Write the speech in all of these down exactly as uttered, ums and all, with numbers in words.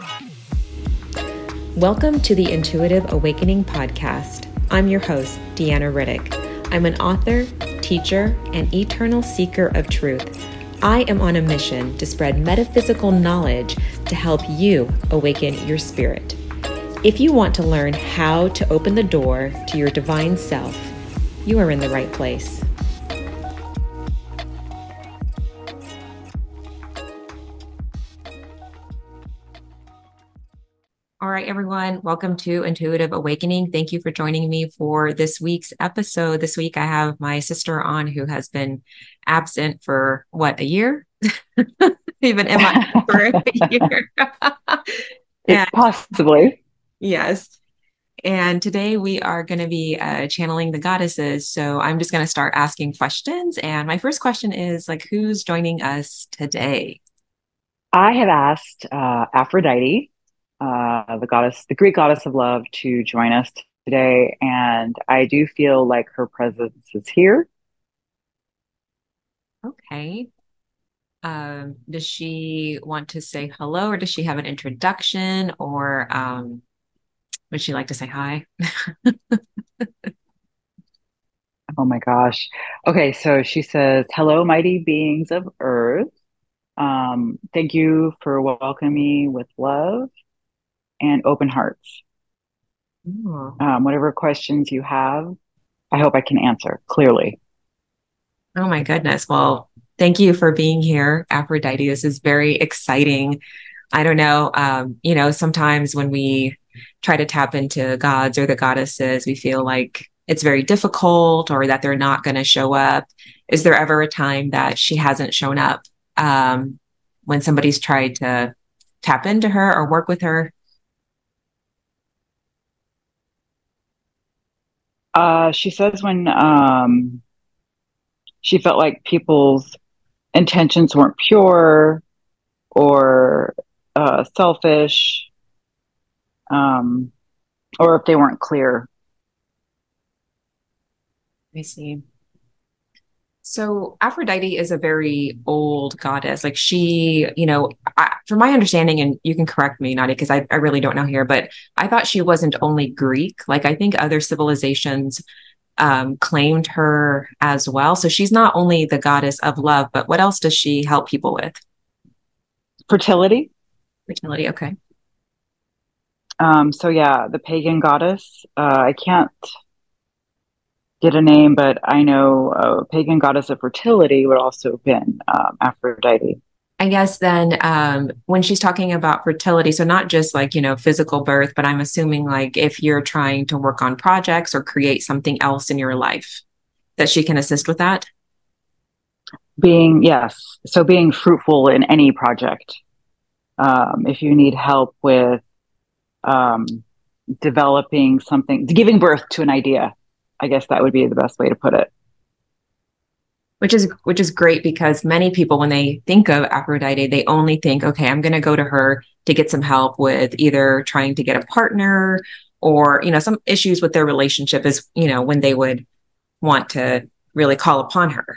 Welcome to the Intuitive Awakening Podcast. I'm your host, Deanna Riddick. I'm an author, teacher, and eternal seeker of truth. I am on a mission to spread metaphysical knowledge to help you awaken your spirit. If you want to learn how to open the door to your divine self, you are in the right place. All right, everyone, welcome to Intuitive Awakening. Thank you for joining me for this week's episode. This week, I have my sister on who has been absent for what, a year? Even am I for a year? and, possibly. Yes. And today we are going to be uh, channeling the goddesses. So I'm just going to start asking questions. And my first question is like, who's joining us today? I have asked uh, Aphrodite, uh, the goddess, the Greek goddess of love, to join us today. And I do feel like her presence is here. Okay. Um, does she want to say hello, or does she have an introduction, or um, would she like to say hi? Oh my gosh. Okay, so she says, "Hello, mighty beings of Earth. Um, thank you for welcoming me with love and open hearts. Um, whatever questions you have, I hope I can answer clearly." Oh my goodness. Well, thank you for being here, Aphrodite. This is very exciting. I don't know. Um, you know, sometimes when we try to tap into gods or the goddesses, we feel like it's very difficult or that they're not going to show up. Is there ever a time that she hasn't shown up um, when somebody's tried to tap into her or work with her? Uh, she says when um, she felt like people's intentions weren't pure or uh, selfish, um, or if they weren't clear. I see. So Aphrodite is a very old goddess. Like she, you know, I, from my understanding, and you can correct me, Nadia, because I, I really don't know here, but I thought she wasn't only Greek. Like I think other civilizations um, claimed her as well. So she's not only the goddess of love, but what else does she help people with? Fertility. Fertility, okay. Um, so yeah, the pagan goddess. Uh, I can't get a name, but I know a pagan goddess of fertility would also have been um, Aphrodite. I guess then um, when she's talking about fertility, so not just like, you know, physical birth, but I'm assuming like if you're trying to work on projects or create something else in your life, that she can assist with that? Being, yes. So being fruitful in any project. Um, if you need help with um, developing something, giving birth to an idea, I guess that would be the best way to put it. Which is which is great, because many people, when they think of Aphrodite, they only think, okay, I'm going to go to her to get some help with either trying to get a partner or, you know, some issues with their relationship is, you know, when they would want to really call upon her.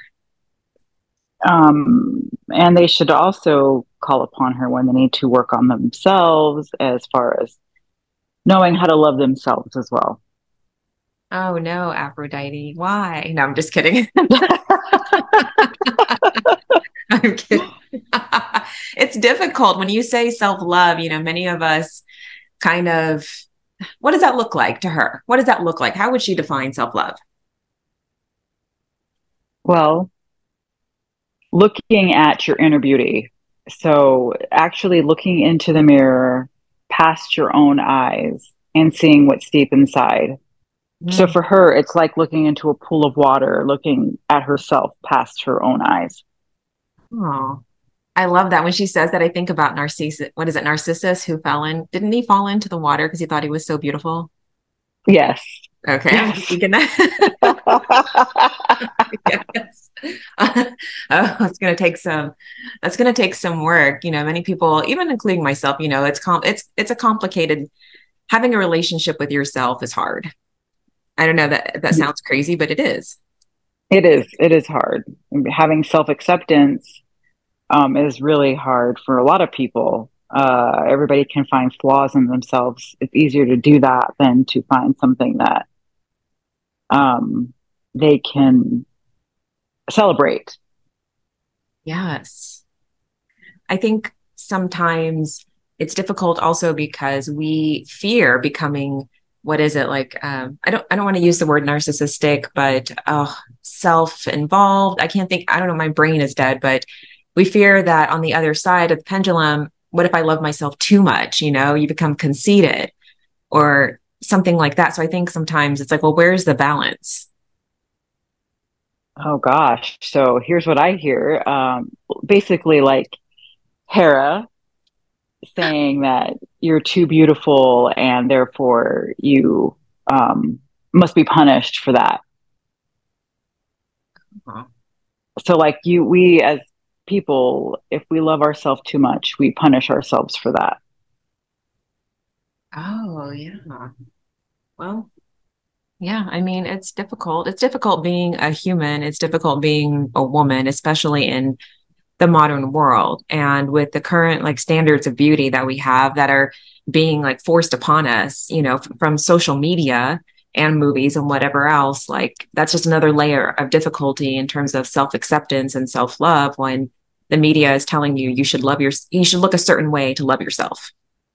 Um, and they should also call upon her when they need to work on themselves, as far as knowing how to love themselves as well. Oh no, Aphrodite, why? No, I'm just kidding. I'm kidding. It's difficult when you say self-love. You know, many of us kind of, what does that look like to her? What does that look like? How would she define self-love? Well, looking at your inner beauty. So actually looking into the mirror past your own eyes and seeing what's deep inside. Mm. So for her, it's like looking into a pool of water, looking at herself past her own eyes. Oh, I love that. When she says that, I think about Narcissus. What is it? Narcissus, who fell in, didn't he fall into the water because he thought he was so beautiful? Yes. Okay. I was thinking that. Yes. Uh, oh, it's going to take some, that's going to take some work. You know, many people, even including myself, you know, it's com it's, it's a complicated, having a relationship with yourself is hard. I don't know that that sounds crazy, but it is. It is. It is hard. Having self-acceptance um, is really hard for a lot of people. uh, everybody can find flaws in themselves. It's easier to do that than to find something that um, they can celebrate. Yes. I think sometimes it's difficult also because we fear becoming, what is it like, um, I don't I don't want to use the word narcissistic, but uh, self-involved. I can't think, I don't know, my brain is dead, but we fear that on the other side of the pendulum, what if I love myself too much? You know, you become conceited or something like that. So I think sometimes it's like, well, where's the balance? Oh gosh. So here's what I hear. Um, basically, like Hera saying that you're too beautiful and therefore you um, must be punished for that. Oh, So, like you, we as people, if we love ourselves too much, we punish ourselves for that. oh, yeah. Well, yeah, I mean, it's difficult. It's difficult being a human. It's difficult being a woman, especially in the modern world. And with the current like standards of beauty that we have that are being like forced upon us, you know, f- from social media and movies and whatever else, like that's just another layer of difficulty in terms of self-acceptance and self-love when the media is telling you you should love your you should look a certain way to love yourself.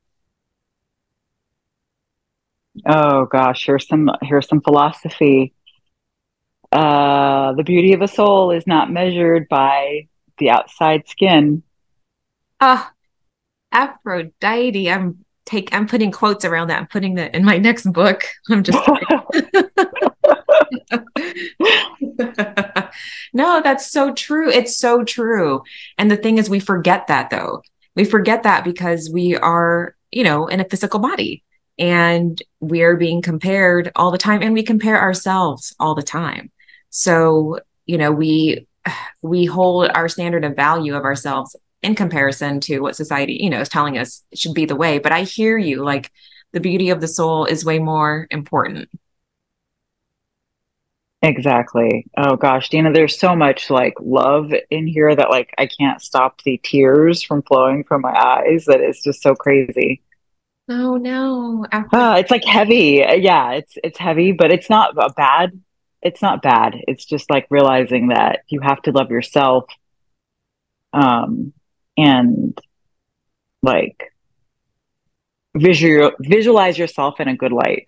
Oh gosh, here's some here's some philosophy. Uh, the beauty of a soul is not measured by the outside skin. Ah, Aphrodite. I'm take I'm putting quotes around that. I'm putting that in my next book. I'm just kidding. No, that's so true. It's so true. And the thing is, we forget that though. We forget that because we are, you know, in a physical body and we are being compared all the time and we compare ourselves all the time. So, you know, we we hold our standard of value of ourselves in comparison to what society, you know, is telling us should be the way. But I hear you, like the beauty of the soul is way more important. Exactly. Oh gosh, Dina, there's so much like love in here that like I can't stop the tears from flowing from my eyes. That is just so crazy. Oh no, Uh, Aphrodite. it's like heavy. Uh, Yeah, it's it's heavy, but it's not a bad. It's not bad. It's just like realizing that you have to love yourself, um, and like visual visualize yourself in a good light.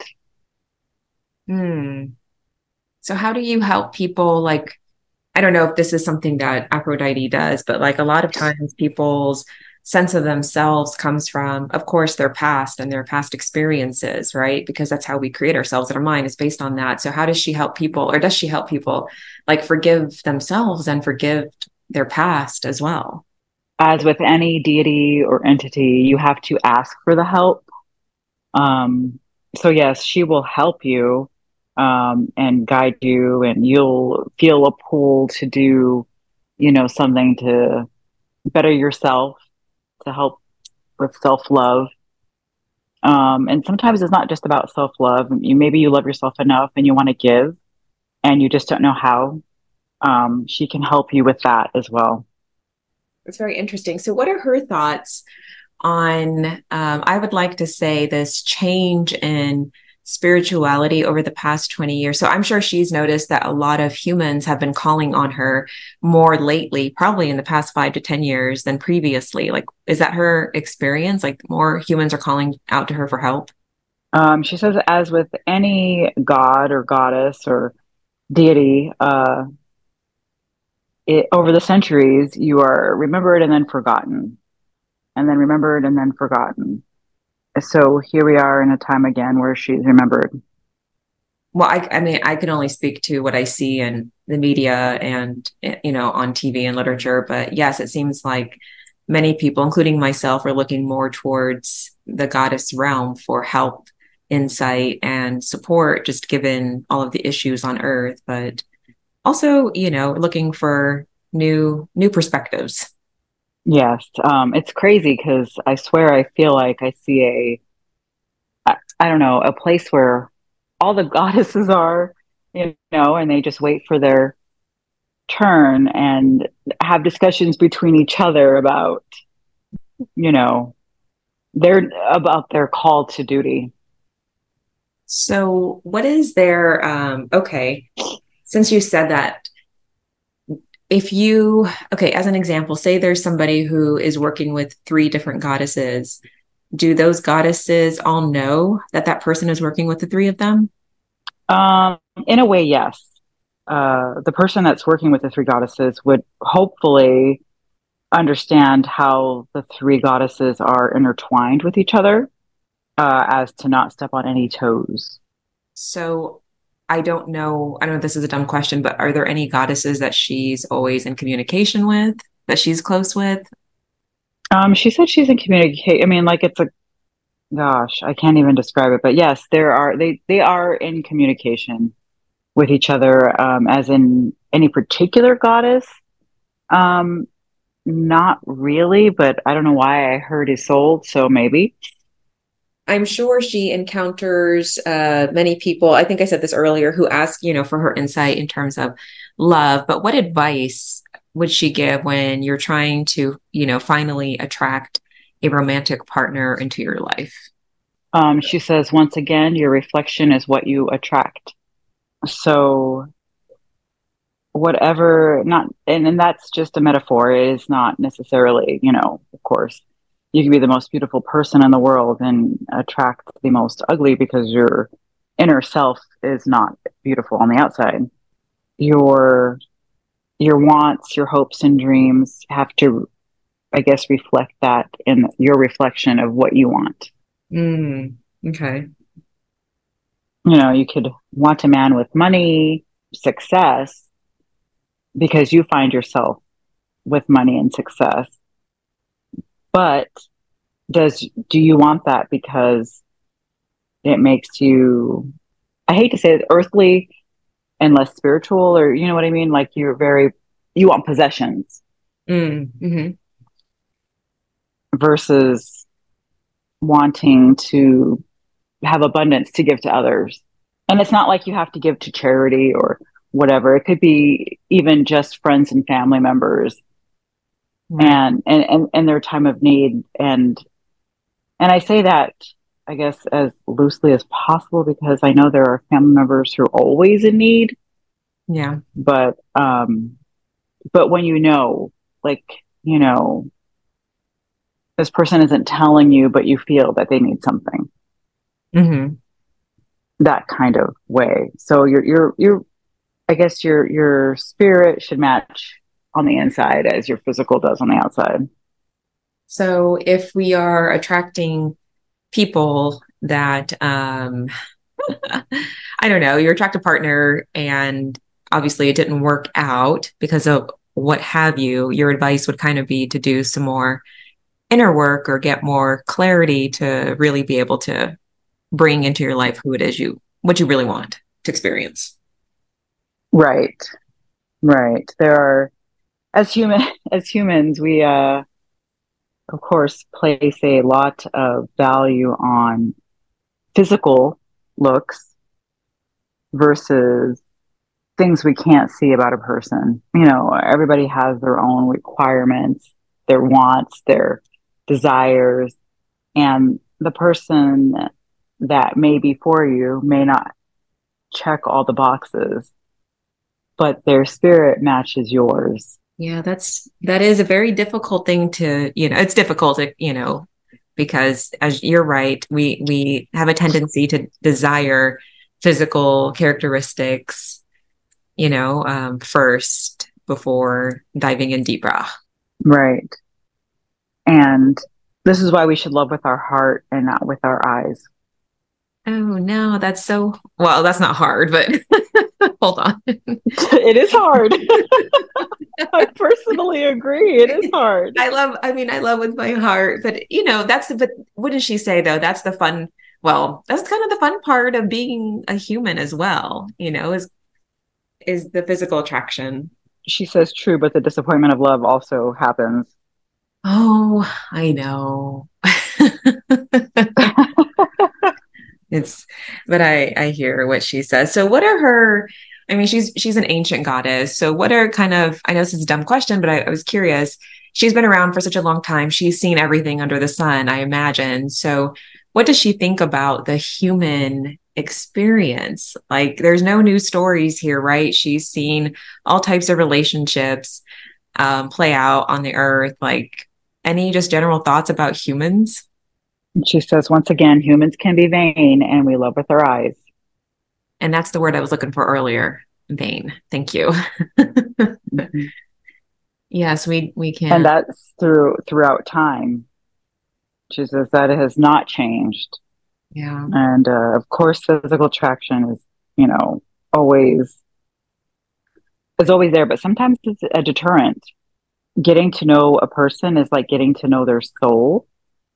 Hmm. So how do you help people like I don't know if this is something that Aphrodite does, but like a lot of times people's sense of themselves comes from, of course, their past and their past experiences, right? Because that's how we create ourselves and our mind is based on that. So how does she help people or does she help people like forgive themselves and forgive their past as well? As with any deity or entity, you have to ask for the help. Um, so yes, she will help you um, and guide you, and you'll feel a pull to do, you know, something to better yourself, to help with self love. Um, and sometimes it's not just about self love. You maybe you love yourself enough and you want to give, and you just don't know how. Um, she can help you with that as well. It's very interesting. So what are her thoughts on, um, I would like to say, this change in spirituality over the past twenty years. So I'm sure she's noticed that a lot of humans have been calling on her more lately, probably in the past five to ten years than previously. Like, is that her experience? Like, more humans are calling out to her for help? Um, she says, as with any god or goddess or deity, uh, it, over the centuries, you are remembered and then forgotten, and then remembered and then forgotten. So here we are in a time again where she's remembered. Well, I, I mean, I can only speak to what I see in the media and, you know, on T V and literature. But yes, it seems like many people, including myself, are looking more towards the goddess realm for help, insight, and support, just given all of the issues on Earth. But also, you know, looking for new new perspectives. Yes, um, it's crazy because I swear I feel like I see a, I, I don't know, a place where all the goddesses are, you know, and they just wait for their turn and have discussions between each other about, you know, They're about their call to duty. So what is their, um, okay, since you said that, if you, okay, as an example, say there's somebody who is working with three different goddesses, do those goddesses all know that that person is working with the three of them? Um, in a way, yes. Uh, the person that's working with the three goddesses would hopefully understand how the three goddesses are intertwined with each other, uh, as to not step on any toes. So I don't know, I don't know if this is a dumb question, but are there any goddesses that she's always in communication with, that she's close with? Um, she said she's in communicate. I mean, like it's a gosh, I can't even describe it, but yes, there are they they are in communication with each other, um, as in any particular goddess. Um, Not really, but I don't know why I heard is sold, so maybe. I'm sure she encounters uh, many people. I think I said this earlier, who ask, you know, for her insight in terms of love. But what advice would she give when you're trying to, you know, finally attract a romantic partner into your life? Um, she says, once again, your reflection is what you attract. So whatever, not, and, and that's just a metaphor. It is not necessarily, you know, of course, you can be the most beautiful person in the world and attract the most ugly because your inner self is not beautiful on the outside. Your your wants, your hopes and dreams have to, I guess, reflect that in your reflection of what you want. Mm, okay. You know, you could want a man with money, success, because you find yourself with money and success. But does do you want that because it makes you, I hate to say it, earthly and less spiritual, or you know what I mean? Like you're very, you want possessions Mm, hmm. versus wanting to have abundance to give to others. And it's not like you have to give to charity or whatever. It could be even just friends and family members, Right. and and and, and their time of need. And and I say that, I guess, as loosely as possible because I know there are family members who are always in need, Yeah. but um but when you know, like, you know, this person isn't telling you, but you feel that they need something, Hmm. that kind of way. So you're you're you're I guess your your spirit should match on the inside as your physical does on the outside. So if we are attracting people that, um, I don't know, you attract a partner and obviously it didn't work out because of what have you, your advice would kind of be to do some more inner work or get more clarity to really be able to bring into your life who it is you, what you really want to experience. Right. Right. There are, as human as humans, we uh of course place a lot of value on physical looks versus things we can't see about a person. You know, everybody has their own requirements, their wants, their desires, and the person that may be for you may not check all the boxes, but their spirit matches yours. Yeah, that's that is a very difficult thing to, you know, it's difficult to, you know, because as you're right, we we have a tendency to desire physical characteristics, you know, um, first before diving in deeper. Right. And this is why we should love with our heart and not with our eyes. Oh no, that's so well, that's not hard, but hold on. It is hard. I personally agree. It is hard. I love, I mean, I love with my heart, but you know, that's the, but what does she say though? That's the fun. Well, that's kind of the fun part of being a human as well, you know, is is the physical attraction. She says true, but the disappointment of love also happens. Oh, I know. It's, but I I hear what she says. So what are her, I mean, she's she's an ancient goddess. So what are kind of, I know this is a dumb question, but I, I was curious. she's been around for such a long time. She's seen everything under the sun, I imagine. So what does she think about the human experience? Like, there's no new stories here, right? She's seen all types of relationships um, play out on the earth. Like, any just general thoughts about humans? And she says, once again, humans can be vain and we love with our eyes. And that's the word I was looking for earlier. Vain. Thank you. Mm-hmm. Yes, we we can. And that's through throughout time. She says that it has not changed. Yeah. And uh, of course, physical attraction is, you know, always is always there, but sometimes it's a deterrent. Getting to know a person is like getting to know their soul.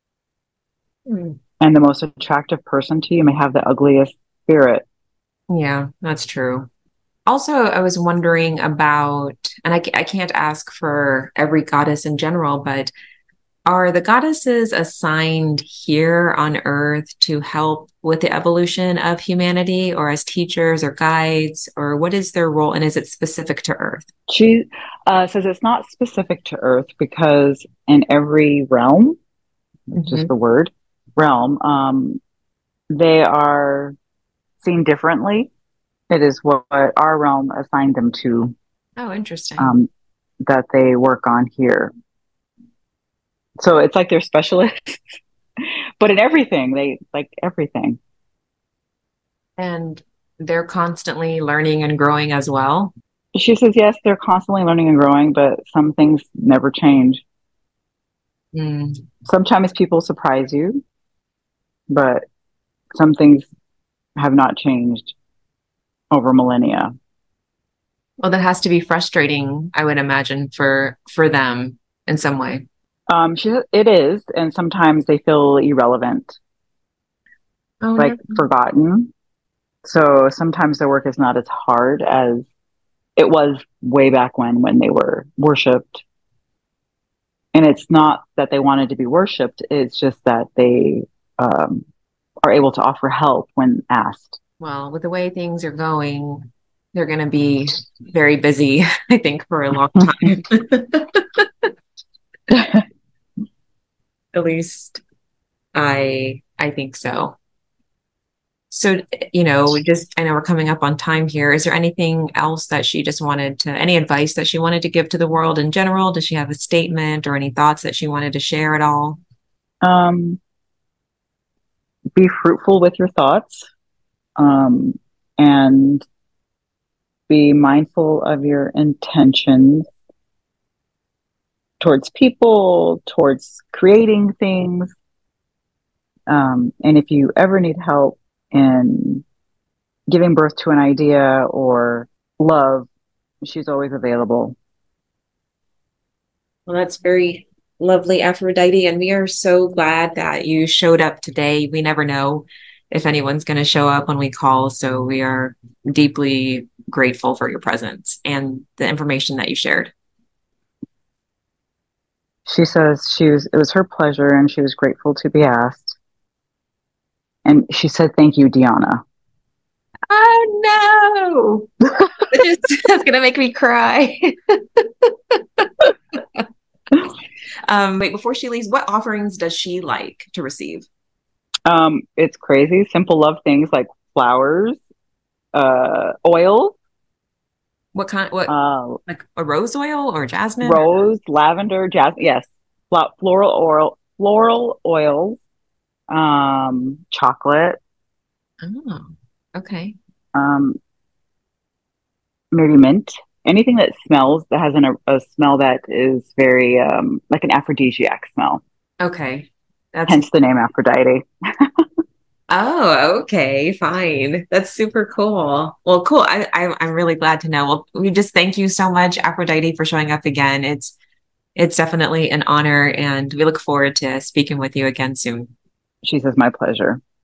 Mm. And the most attractive person to you may have the ugliest spirit. Yeah, that's true. Also, I was wondering about, and I, I can't ask for every goddess in general, but are the goddesses assigned here on Earth to help with the evolution of humanity, or as teachers or guides, or what is their role, and is it specific to Earth? She uh, says it's not specific to Earth because in every realm, Mm-hmm. just the word realm, um, they are seen differently. It is what our realm assigned them to. Oh, interesting. Um, that they work on here. So it's like they're specialists, but in everything, they like everything. And they're constantly learning and growing as well. She says, yes, they're constantly learning and growing, but some things never change. Mm. Sometimes people surprise you, but some things have not changed over millennia. Well, that has to be frustrating, I would imagine, for for them in some way. Um, she, it is, and sometimes they feel irrelevant, Oh, like no. forgotten. So sometimes their work is not as hard as it was way back when, when they were worshipped. And it's not that they wanted to be worshipped; it's just that they um, are able to offer help when asked. Well, with the way things are going, they're going to be very busy, I think, for a long time. At least I I think so. So, you know, just I know we're coming up on time here. Is there anything else that she just wanted to, any advice that she wanted to give to the world in general? Does she have a statement or any thoughts that she wanted to share at all? Um, be fruitful with your thoughts, um, and be mindful of your intentions towards people, towards creating things. Um, and if you ever need help in giving birth to an idea or love, she's always available. Well, that's very lovely, Aphrodite. And we are so glad that you showed up today. We never know if anyone's going to show up when we call. So we are deeply grateful for your presence and the information that you shared. She says she was, it was her pleasure and she was grateful to be asked. And she said, thank you, Diana. Oh, no. That's going to make me cry. um, wait, before she leaves, what offerings does she like to receive? Um, it's crazy. Simple love things like flowers, uh, oil. What kind? What uh, like a rose oil or jasmine? Rose, or? Lavender, jasmine. Yes, floral oil, floral oils, um, chocolate. Oh, okay. Um, maybe mint. Anything that smells that has an, a, a smell that is very um, like an aphrodisiac smell. Okay, that's hence the name Aphrodite. Oh, okay, fine. That's super cool. Well, cool. I, I I'm really glad to know. Well, we just thank you so much, Aphrodite, for showing up again. It's it's definitely an honor, and we look forward to speaking with you again soon. She says, my pleasure.